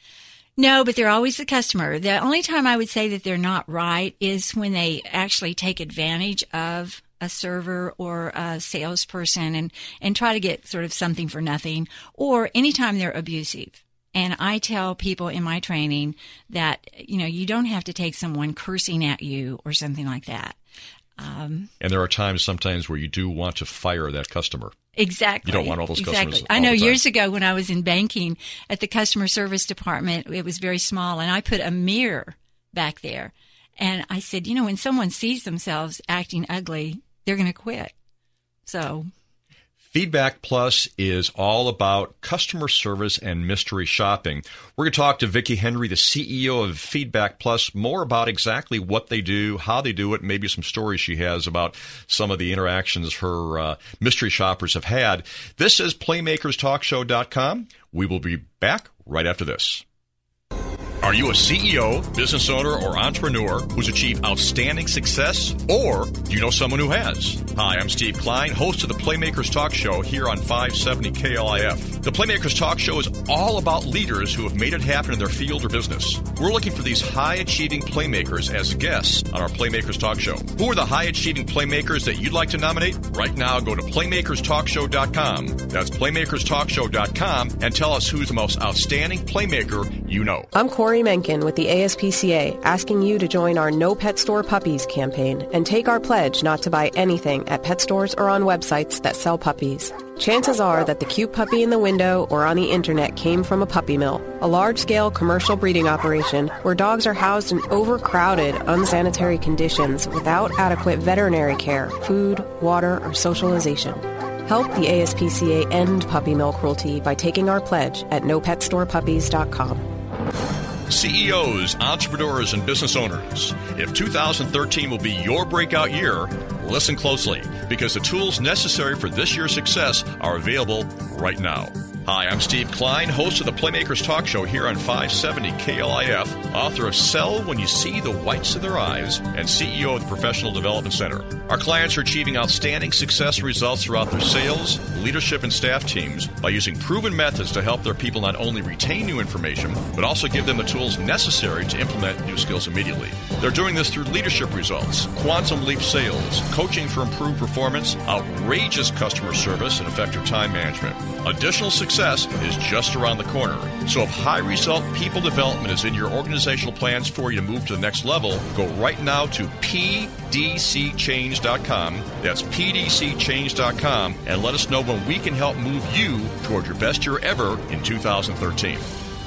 No, but they're always the customer. The only time I would say that they're not right is when they actually take advantage of a server or a salesperson and, and try to get sort of something for nothing, or anytime they're abusive. And I tell people in my training that, you know, you don't have to take someone cursing at you or something like that. Um,
and there are times sometimes where you do want to fire that customer.
Exactly.
You don't want all those
exactly.
customers.
I know years ago when I was in banking at the customer service department, it was very small, and I put a mirror back there. And I said, you know, when someone sees themselves acting ugly, they're going to quit. So
Feedback Plus is all about customer service and mystery shopping. We're going to talk to Vicki Henry, the C E O of Feedback Plus, more about exactly what they do, how they do it, maybe some stories she has about some of the interactions her uh, mystery shoppers have had. This is Playmakers Talk Show dot com. We will be back right after this. Are you a C E O, business owner, or entrepreneur who's achieved outstanding success? Or do you know someone who has? Hi, I'm Steve Klein, host of the Playmakers Talk Show here on five seventy K L I F. The Playmakers Talk Show is all about leaders who have made it happen in their field or business. We're looking for these high-achieving playmakers as guests on our Playmakers Talk Show. Who are the high-achieving playmakers that you'd like to nominate? Right now, go to Playmakers Talk Show dot com. That's Playmakers Talk Show dot com, and tell us who's the most outstanding playmaker you know.
I'm Corey Menken with the A S P C A, asking you to join our No Pet Store Puppies campaign and take our pledge not to buy anything at pet stores or on websites that sell puppies. Chances are that the cute puppy in the window or on the internet came from a puppy mill, a large-scale commercial breeding operation where dogs are housed in overcrowded, unsanitary conditions without adequate veterinary care, food, water, or socialization. Help the A S P C A end puppy mill cruelty by taking our pledge at no pet store puppies dot com.
C E Os, entrepreneurs, and business owners, if two thousand thirteen will be your breakout year, listen closely, because the tools necessary for this year's success are available right now. Hi, I'm Steve Klein, host of the Playmakers Talk Show here on five seventy K L I F, author of Sell When You See the Whites of Their Eyes, and C E O of the Professional Development Center. Our clients are achieving outstanding success results throughout their sales, leadership, and staff teams by using proven methods to help their people not only retain new information, but also give them the tools necessary to implement new skills immediately. They're doing this through leadership results, quantum leap sales, coaching for improved performance, outrageous customer service, and effective time management. Additional success is just around the corner. So if high result people development is in your organizational plans for you to move to the next level, go right now to P D C change dot com. That's P D C change dot com, and let us know when we can help move you toward your best year ever in two thousand thirteen.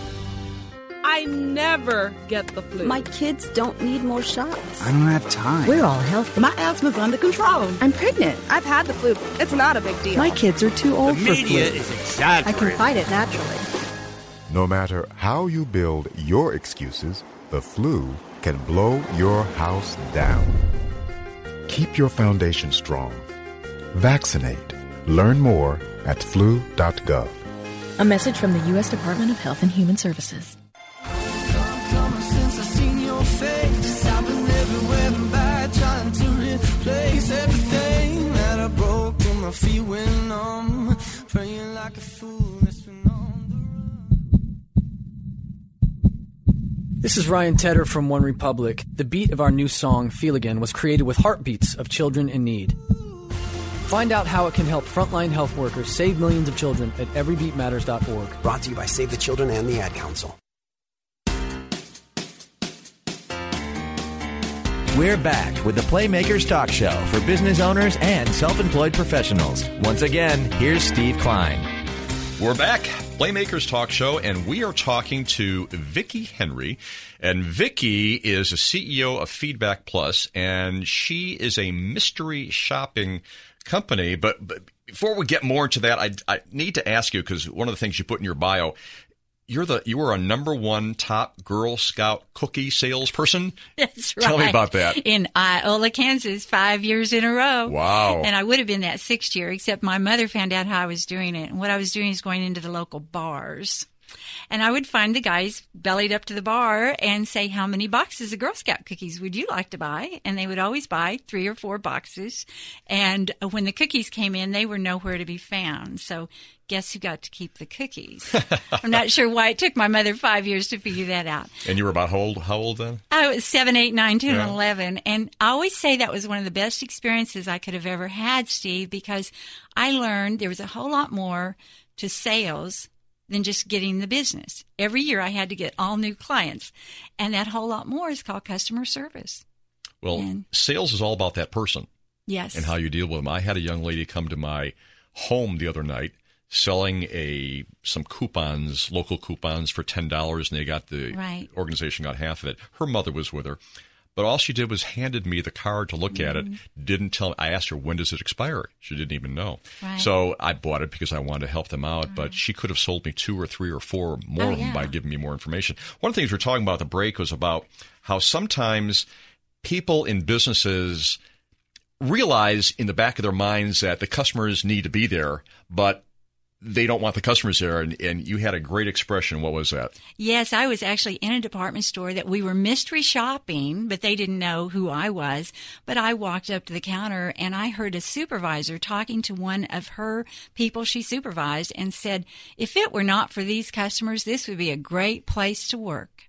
I never get the flu.
My kids don't need more shots.
I don't have time.
We're all healthy.
My asthma's under control.
I'm pregnant. I've had the flu. It's not a big deal.
My kids are too old
the
for flu.
The media is exaggerating.
I can fight it naturally.
No matter how you build your excuses, the flu can blow your house down. Keep your foundation strong. Vaccinate. Learn more at flu dot gov.
A message from the U S Department of Health and Human Services.
Since I seen your face, I've been everywhere and back, trying to replace everything that I broke till my feet went numb, praying like a fool that's been on the run.
This is Ryan Tedder from One Republic. The beat of our new song, Feel Again, was created with heartbeats of children in need. Find out how it can help frontline health workers save millions of children at every beat matters dot org.
Brought to you by Save the Children and the Ad Council.
We're back with the Playmakers Talk Show for business owners and self-employed professionals. Once again, here's Steve Klein.
We're back, Playmakers Talk Show, and we are talking to Vicki Henry. And Vicki is a C E O of Feedback Plus, and she is a mystery shopping company. But, but before we get more into that, I, I need to ask you, because one of the things you put in your bio, You're the you were a number one top Girl Scout cookie salesperson.
That's right.
Tell me about that.
In Iola, Kansas, five years in a row.
Wow.
And I would have been that sixth year, except my mother found out how I was doing it. And what I was doing is going into the local bars. And I would find the guys bellied up to the bar and say, how many boxes of Girl Scout cookies would you like to buy? And they would always buy three or four boxes. And when the cookies came in, they were nowhere to be found. So guess who got to keep the cookies? I'm not sure why it took my mother five years to figure that out.
And you were about how old, how old then?
I was seven, eight, nine, ten,
Yeah.
and eleven. And I always say that was one of the best experiences I could have ever had, Steve, because I learned there was a whole lot more to sales than just getting the business. Every year I had to get all new clients. And that whole lot more is called customer service.
Well,
And-
sales is all about that person.
Yes.
And how you deal with them. I had a young lady come to my home the other night selling a some coupons, local coupons for ten dollars, and they got the
Right.
organization got half of it. Her mother was with her. But all she did was handed me the card to look at it. Didn't tell me. I asked her, when does it expire? She didn't even know.
Right.
So I bought it because I wanted to help them out. But she could have sold me two or three or four more
Oh,
of them
yeah.
by giving me more information. One of the things we were talking about at the break was about how sometimes people in businesses realize in the back of their minds that the customers need to be there, but they don't want the customers there. And, and you had a great expression. What was that?
Yes, I was actually in a department store that we were mystery shopping, but they didn't know who I was. But I walked up to the counter and I heard a supervisor talking to one of her people she supervised and said, if it were not for these customers, this would be a great place to work.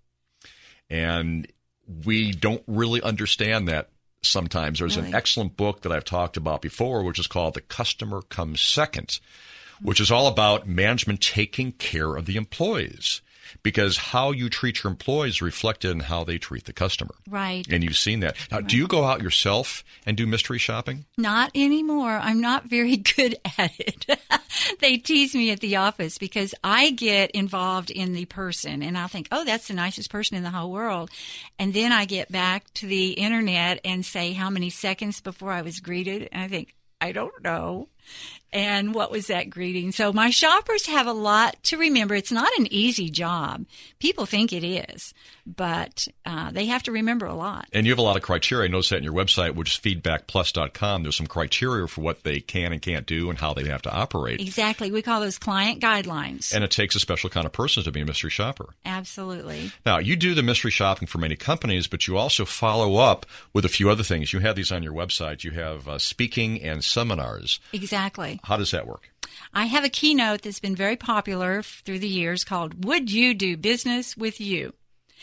And we don't really understand that sometimes. There's
Really?
an excellent book that I've talked about before, which is called The Customer Comes Second, which is all about management taking care of the employees, because how you treat your employees is reflected in how they treat the customer.
Right.
And you've seen that. Now, do you go out yourself and do mystery shopping?
Not anymore. I'm not very good at it. They tease me at the office because I get involved in the person and I'll think, oh, that's the nicest person in the whole world. And then I get back to the internet and say how many seconds before I was greeted. And I think, I don't know. And what was that greeting? So my shoppers have a lot to remember. It's not an easy job. People think it is, but uh, they have to remember a lot.
And you have a lot of criteria. I noticed that on your website, which is feedback plus dot com. There's some criteria for what they can and can't do and how they have to operate.
Exactly. We call those client guidelines.
And it takes a special kind of person to be a mystery shopper.
Absolutely.
Now, you do the mystery shopping for many companies, but you also follow up with a few other things. You have these on your website. You have uh, speaking and seminars.
Exactly.
How does that work?
I have a keynote that's been very popular through the years called Would You Do Business with You?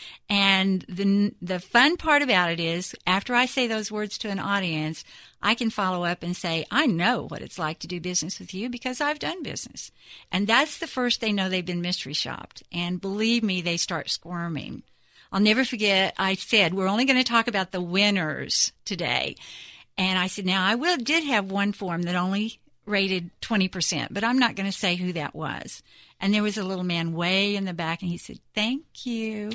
And the the fun part about it is after I say those words to an audience, I can follow up and say, I know what it's like to do business with you because I've done business. And that's the first they know they've been mystery shopped. And believe me, they start squirming. I'll never forget, I said, we're only going to talk about the winners today. And I said, now I will did have one form that only rated twenty percent, but I'm not going to say who that was. And there was a little man way in the back, and he said, thank you.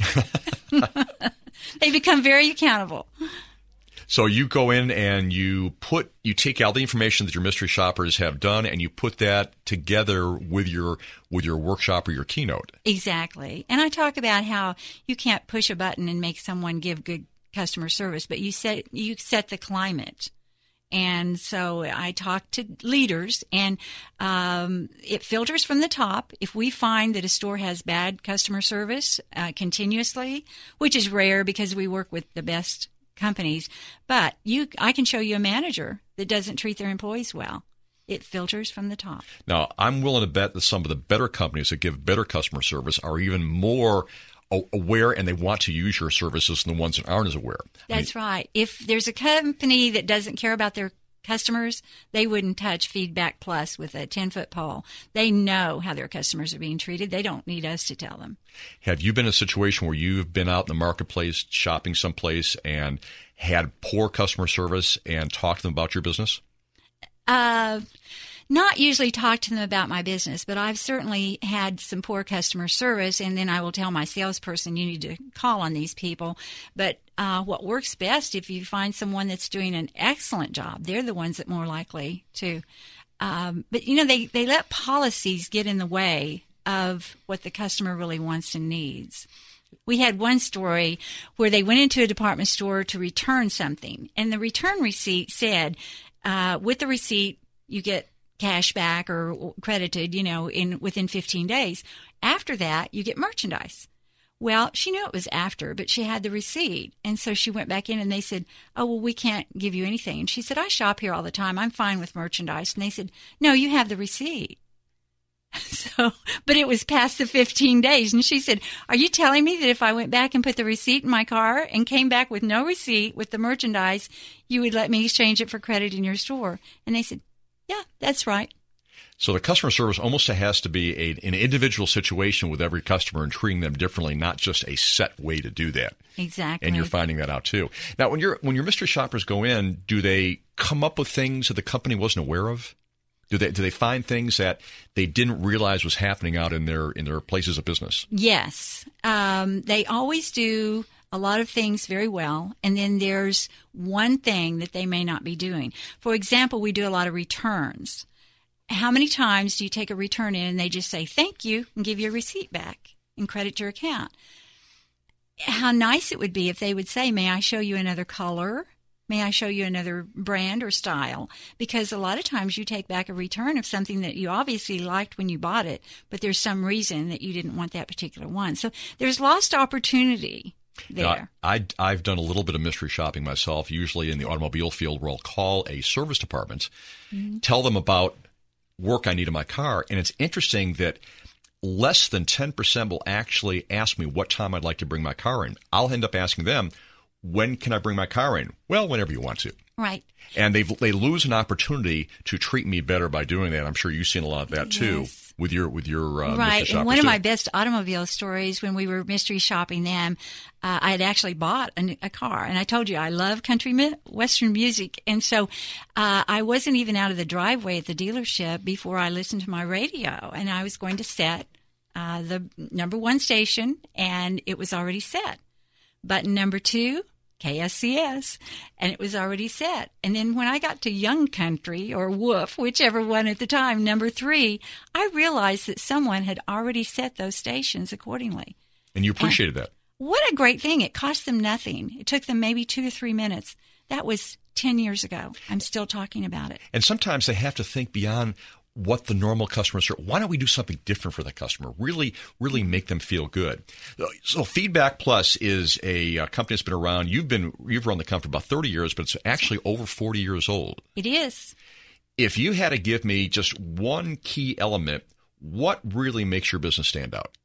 They become very accountable.
So you go in and you put, you take all the information that your mystery shoppers have done, and you put that together with your with your workshop or your keynote.
Exactly. And I talk about how you can't push a button and make someone give good customer service, but you set you set the climate. And so I talk to leaders, and um, it filters from the top. If we find that a store has bad customer service uh, continuously, which is rare because we work with the best companies, but you, I can show you a manager that doesn't treat their employees well. It filters from the top.
Now, I'm willing to bet that some of the better companies that give better customer service are even more aware, and they want to use your services than the ones that aren't as aware.
That's
I mean,
right. If there's a company that doesn't care about their customers, they wouldn't touch Feedback Plus with a ten-foot pole. They know how their customers are being treated. They don't need us to tell them.
Have you been in a situation where you've been out in the marketplace shopping someplace and had poor customer service and talked to them about your business?
Uh, not usually talk to them about my business, but I've certainly had some poor customer service, and then I will tell my salesperson, you need to call on these people. But uh, what works best, if you find someone that's doing an excellent job, they're the ones that are more likely to. Um, but, you know, they, they let policies get in the way of what the customer really wants and needs. We had one story where they went into a department store to return something, and the return receipt said, uh, with the receipt, you get cash back or credited, you know, in within fifteen days. After that, you get merchandise. Well, she knew it was after, but she had the receipt. And so she went back in and they said, oh, well, we can't give you anything. And she said, I shop here all the time. I'm fine with merchandise. And they said, no, you have the receipt. So, but it was past the fifteen days. And she said, are you telling me that if I went back and put the receipt in my car and came back with no receipt with the merchandise, you would let me exchange it for credit in your store? And they said, yeah, that's right.
So the customer service almost has to be a, an individual situation with every customer and treating them differently, not just a set way to do that.
Exactly.
And you're finding that out too. Now, when you're when your mystery shoppers go in, do they come up with things that the company wasn't aware of? Do they do they find things that they didn't realize was happening out in their in their places of business?
Yes, um, they always do a lot of things very well, and then there's one thing that they may not be doing. For example, we do a lot of returns. How many times do you take a return in and they just say thank you and give you a receipt back and credit your account? How nice it would be if they would say, may I show you another color? May I show you another brand or style? Because a lot of times you take back a return of something that you obviously liked when you bought it, but there's some reason that you didn't want that particular one. So there's lost opportunity there.
Now, I, I've done a little bit of mystery shopping myself, usually in the automobile field, where I'll call a service department, mm-hmm. tell them about work I need in my car. And it's interesting that less than ten percent will actually ask me what time I'd like to bring my car in. I'll end up asking them, when can I bring my car in? Well, whenever you want to.
Right.
And they they lose an opportunity to treat me better by doing that. I'm sure you've seen a lot of that too. Yes. With your with your uh,
right,
mystery
and one
too.
of my best automobile stories when we were mystery shopping them, uh, I had actually bought a, a car, and I told you I love country mi- western music, and so uh, I wasn't even out of the driveway at the dealership before I listened to my radio, and I was going to set uh, the number one station, and it was already set. Button number two, K S C S, and it was already set. And then when I got to Young Country or Woof, whichever one at the time, number three, I realized that someone had already set those stations accordingly.
And you appreciated and that.
What a great thing. It cost them nothing. It took them maybe two or three minutes. That was ten years ago. I'm still talking about it.
And sometimes they have to think beyond what the normal customers are. Why don't we do something different for the customer? Really, really make them feel good. So Feedback Plus is a, a company that's been around. You've been you've run the company for about thirty years, but it's actually over forty years old.
It is.
If you had to give me just one key element, what really makes your business stand out?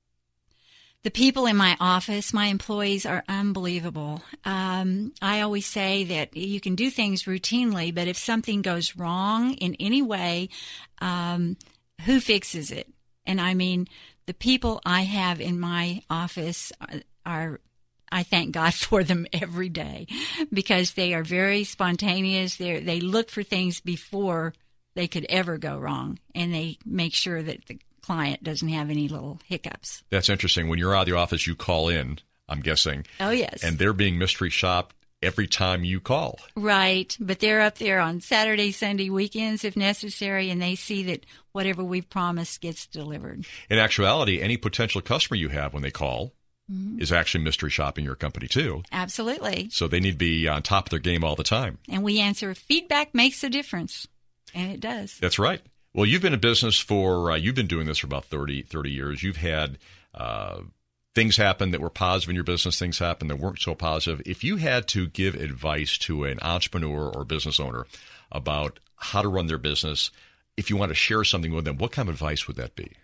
The people in my office, my employees, are unbelievable. Um, I always say that you can do things routinely, but if something goes wrong in any way, um, who fixes it? And I mean, the people I have in my office are, are I thank God for them every day because they are very spontaneous. They they look for things before they could ever go wrong, and they make sure that the client doesn't have any little hiccups.
That's interesting. When you're out of the office, you call in, I'm guessing.
Oh, yes.
And they're being mystery shopped every time you call.
Right. But they're up there on Saturday, Sunday, weekends if necessary, and they see that whatever we've promised gets delivered.
In actuality, any potential customer you have when they call,
Mm-hmm.
is actually mystery shopping your company too.
Absolutely.
So they need to be on top of their game all the time.
And we answer, feedback makes a difference. And it does.
That's right. Well, you've been in business for, uh, you've been doing this for about thirty, thirty years. You've had uh, things happen that were positive in your business, things happen that weren't so positive. If you had to give advice to an entrepreneur or business owner about how to run their business, if you want to share something with them, what kind of advice would that be?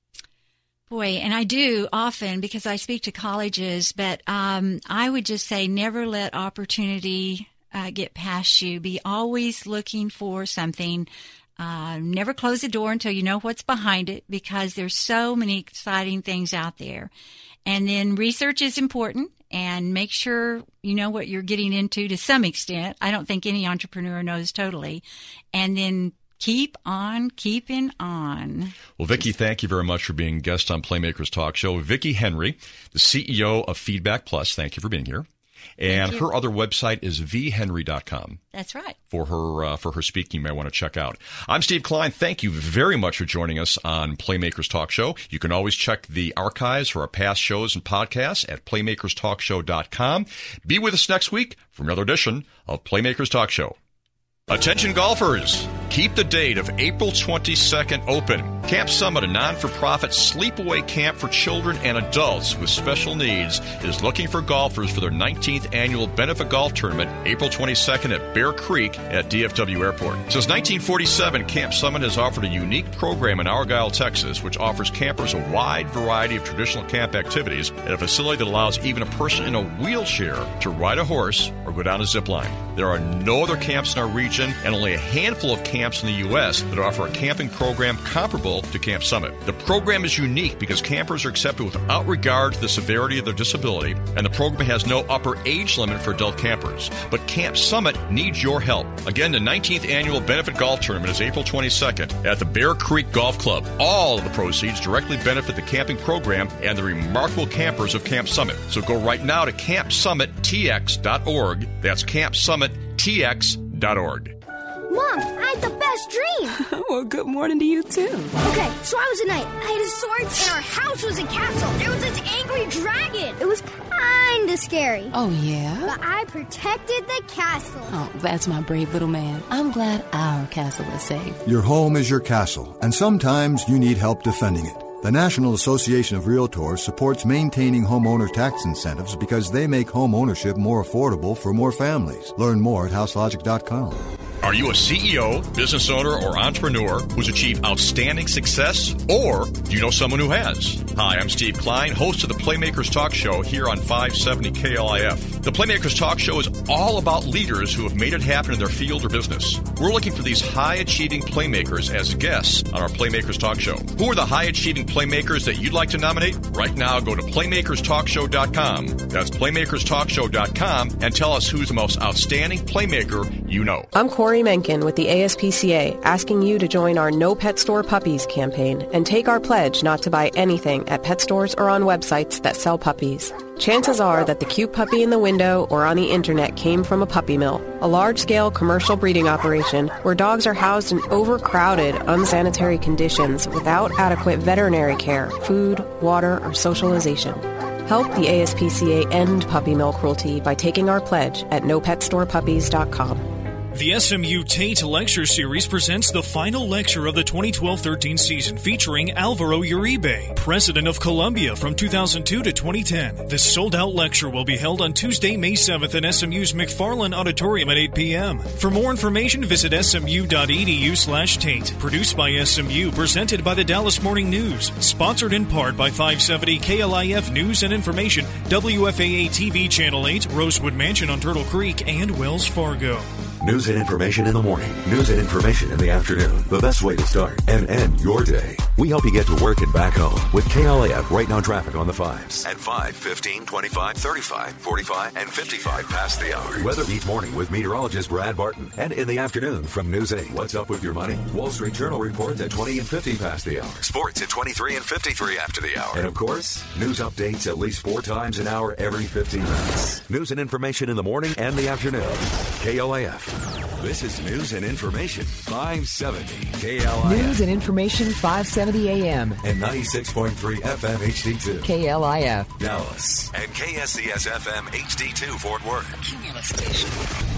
Boy, and I do often because I speak to colleges, but um, I would just say never let opportunity uh, get past you. Be always looking for something. Uh, never close the door until you know what's behind it, because there's so many exciting things out there. And then research is important, and make sure you know what you're getting into to some extent. I don't think any entrepreneur knows totally. And then keep on keeping on.
Well, Vicki, thank you very much for being guest on Playmakers Talk Show. Vicki Henry, the C E O of Feedback Plus, thank you for being here. And her other website is v henry dot com.
That's right.
For her uh, for her speaking, you may want to check out. I'm Steve Klein. Thank you very much for joining us on Playmakers Talk Show. You can always check the archives for our past shows and podcasts at playmakers talk show dot com. Be with us next week for another edition of Playmakers Talk Show. Attention golfers, keep the date of April twenty-second open. Camp Summit, a non-for-profit sleepaway camp for children and adults with special needs, is looking for golfers for their nineteenth annual benefit golf tournament, April twenty-second at Bear Creek at D F W Airport. Since nineteen forty-seven, Camp Summit has offered a unique program in Argyle, Texas, which offers campers a wide variety of traditional camp activities at a facility that allows even a person in a wheelchair to ride a horse or go down a zip line. There are no other camps in our region and only a handful of camps in the U S that offer a camping program comparable to Camp Summit. The program is unique because campers are accepted without regard to the severity of their disability, and the program has no upper age limit for adult campers. But Camp Summit needs your help. Again, the nineteenth annual benefit golf tournament is April twenty-second at the Bear Creek Golf Club. All of the proceeds directly benefit the camping program and the remarkable campers of Camp Summit. So go right now to camp summit t x dot org. That's camp summit t x dot org.
Mom, I had the best dream.
Well, good morning to you, too.
Okay, so I was a knight. I had a sword, and our house was a castle. There was this angry dragon. It was kind of scary.
Oh, yeah?
But I protected the castle.
Oh, that's my brave little man. I'm glad our castle is safe.
Your home is your castle, and sometimes you need help defending it. The National Association of Realtors supports maintaining homeowner tax incentives because they make home ownership more affordable for more families. Learn more at house logic dot com.
Are you a C E O, business owner, or entrepreneur who's achieved outstanding success? Or do you know someone who has? Hi, I'm Steve Klein, host of the Playmakers Talk Show here on five seventy K L I F. The Playmakers Talk Show is all about leaders who have made it happen in their field or business. We're looking for these high-achieving playmakers as guests on our Playmakers Talk Show. Who are the high-achieving playmakers that you'd like to nominate? Right now, go to playmakers talk show dot com. That's playmakers talk show dot com and tell us who's the most outstanding playmaker you know.
I'm Corey Menken with the A S P C A, asking you to join our No Pet Store Puppies campaign and take our pledge not to buy anything at pet stores or on websites that sell puppies. Chances are that the cute puppy in the window or on the internet came from a puppy mill, a large-scale commercial breeding operation where dogs are housed in overcrowded, unsanitary conditions without adequate veterinary care, food, water, or socialization. Help the A S P C A end puppy mill cruelty by taking our pledge at no pet store puppies dot com.
The S M U Tate Lecture Series presents the final lecture of the twenty twelve thirteen season featuring Alvaro Uribe, President of Colombia from two thousand two to twenty ten. This sold-out lecture will be held on Tuesday, May seventh in S M U's McFarland Auditorium at eight p.m. For more information, visit smu.edu slash Tate. Produced by S M U, presented by the Dallas Morning News. Sponsored in part by five seventy K L I F News and Information, W F A A T V Channel eight, Rosewood Mansion on Turtle Creek, and Wells Fargo.
News and information in the morning. News and information in the afternoon. The best way to start and end your day. We help you get to work and back home with K L A F Right Now Traffic on the fives. At five, fifteen, twenty-five, thirty-five, forty-five, and fifty-five past the hour. Weather each morning with meteorologist Brad Barton. And in the afternoon from News eight. What's up with your money? Wall Street Journal reports at twenty and fifty past the hour. Sports at twenty-three and fifty-three after the hour. And of course, news updates at least four times an hour every fifteen minutes. News and information in the morning and the afternoon. K L A F. This is News and Information five seventy K L I F.
News and Information five seventy A M.
And ninety-six point three F M H D two.
K L I F.
Dallas. And K S C S F M H D two Fort Worth.
Cumulus Station.